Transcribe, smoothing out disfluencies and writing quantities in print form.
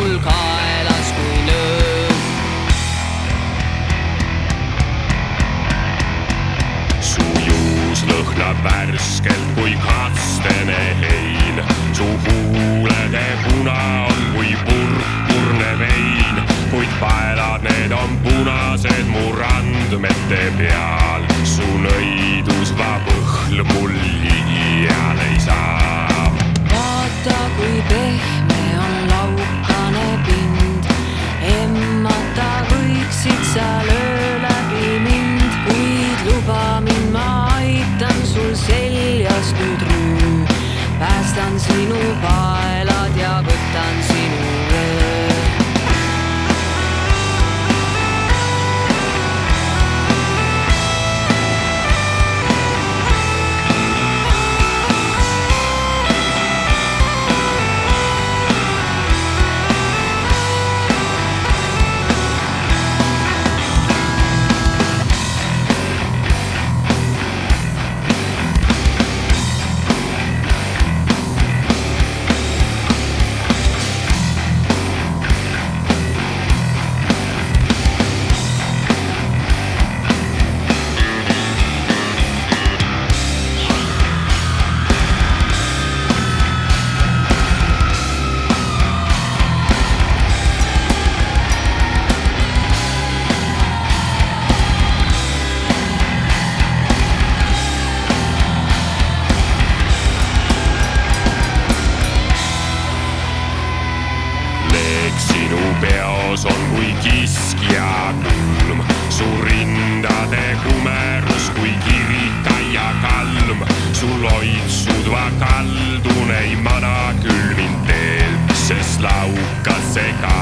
mul kaelas kui lööv. Su juus lõhnab värskelt kui kastene hein. Su huulede puna on kui purpurne vein. Kuid paelad, need on punased mu randmete peal. Su nõidus vabõhl mul liial ei saa. Vaata, kui pehme on laukane pind. Emmata võiksid sa löö läbi mind. Kuid luba mind, ma aitan sul seljast nüüd rüü. Päästan sinu paelad ja võtan sinu öö. Sinu peos on kui kiskja kulm. Su rindade kumerus kui kirikaia kalm. Su loitsudva kaldun ei mana küll mind teel, sest laukas see